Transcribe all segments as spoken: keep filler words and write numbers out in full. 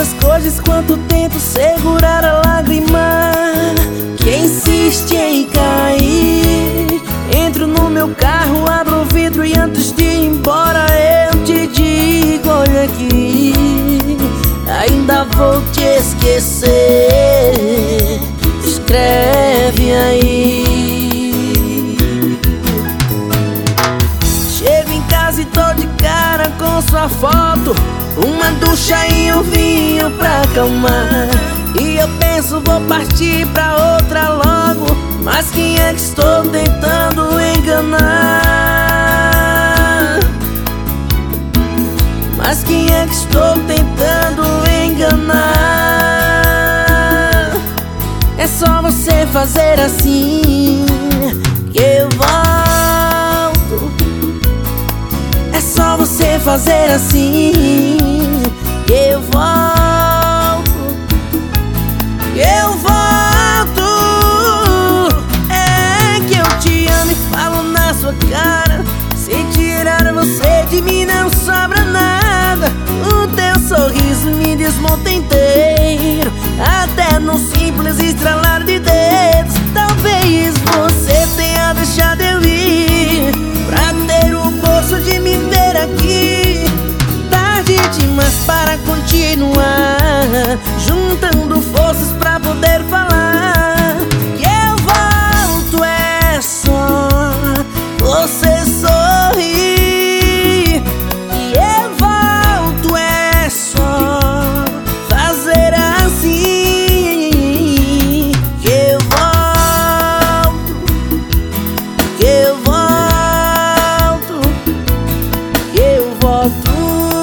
tantas coisas quanto tento segurar a lágrima que insiste em cair. Entro no meu carro, abro o vidro e antes de ir embora eu te digo: olha aqui, ainda vou te esquecer. Escreve aí. Chego em casa e tô de cara com sua foto, uma ducha e um vinho pra acalmar. E eu penso, vou partir pra outra logo, mas quem é que estou tentando enganar? Mas quem é que estou tentando enganar? É só você fazer assim que eu volto. É só você fazer assim que eu volto. Eu volto. É que eu te amo e falo na sua cara. Se tirar você de mim não sobra nada. O teu sorriso me desmonta inteiro, até no simples estralar de dedos. Talvez você tenha deixado eu ir pra ter o gosto de me ver aqui. Tarde demais para continuar, juntando forças pra poder falar. E eu volto, é só você sorrir. E eu volto, é só fazer assim. Que eu volto, que eu volto, que eu volto.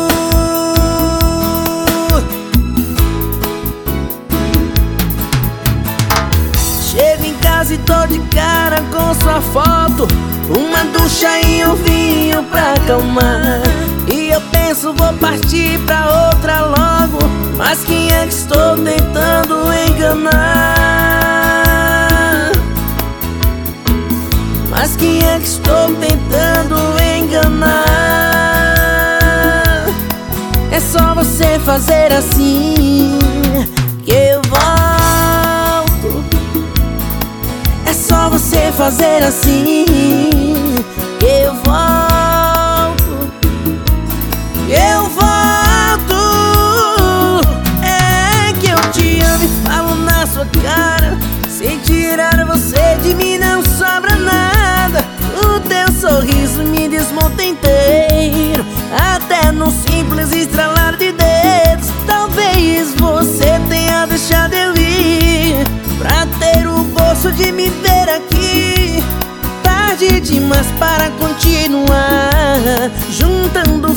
Chego em casa e tô de cara com sua foto, uma ducha e um vinho pra acalmar. E eu penso, vou partir pra outra logo, mas quem é que estou tentando enganar? Mas quem é que estou tentando enganar? É só você fazer assim que eu volto. É só você fazer assim que eu volto. Eu volto. É que eu te amo e falo na sua cara. Se tirar você de mim não sobra nada. O teu sorriso me desmonta inteiro, até no simples estralar de dedos. Talvez você tenha deixado eu ir pra ter o gosto de me ver aqui. Tarde demais para continuar, juntando